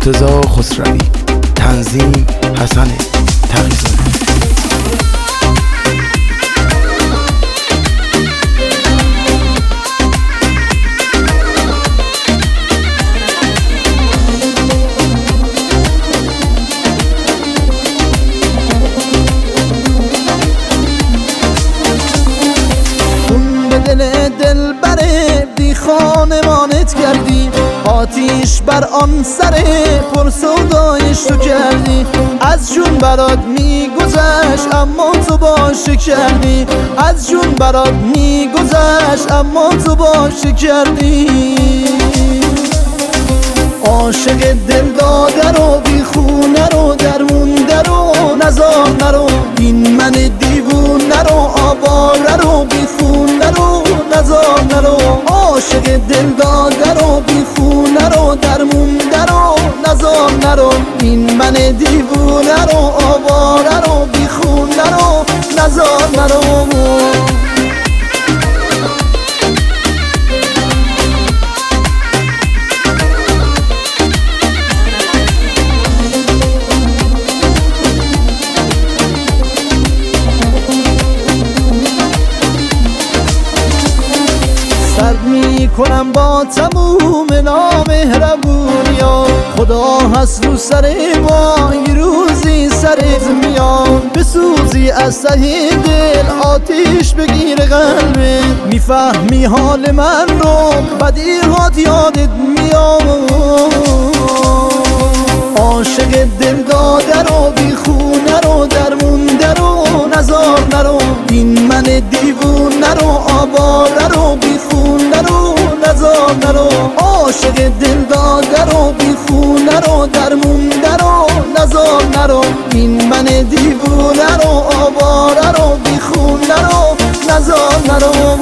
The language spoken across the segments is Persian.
مرتضی خسروی، تنظیم حسن تقی‌زاده. دل بره بی خانمانت کردی، آتیش بر آن سر پر سودایش تو کردی. از جون برات میگذشت اما تو باشه کردی، از جون برات میگذشت اما تو باشه کردی. عاشق دل داده رو بی خونه رو درمونده رو نزار نرو، این من دیوونه رو آواره رو بی خونه رو نزار نرو. عاشق دل داده رو بی خونه رو درمونده رو نزار نرو، این من دیوونه رو آواره رو بی خونه رو نزار نرو. سرد میکنم با تموم نامهربونیا، خدا هست رو سر ما یه روزی سرت میاد. بسوزی از ته دل آتیش بگیر قلبت، میفهمی حال من رو بدیهات یادت میاد. عاشق دل داده رو بی خونه رو درمونده رو نزار نرو، این من دیوونه رو آواره رو بی خونه رو نزار نرو. عاشق دل داده رو بی خونه رو درمونده رو نزار نرو، این من دیوونه رو آواره رو بی خونه رو نزار نرو.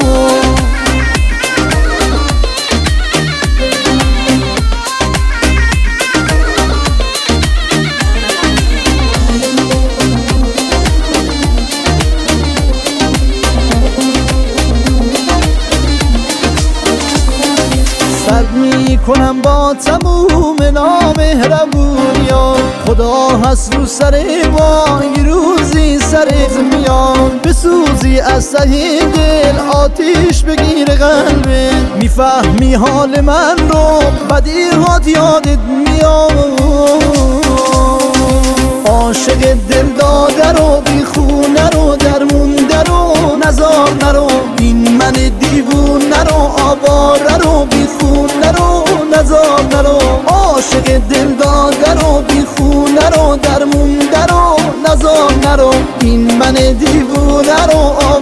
سرد میکنم با تموم نامهربونیا، خدا هست رو سر ما یه روزی سرت میاد. بسوزی از ته دل آتیش بگیر قلبت، میفهمی حال من رو بدیهات یادت میاد. عاشق دل داده رو بی خونه رو درمونده رو نزار نرو، این من دیوونه رو آواره رو بی خونه رو نزار نرو. عاشق دل داده رو بی خونه رو درمونده رو نزار نرو، این من دیوونه رو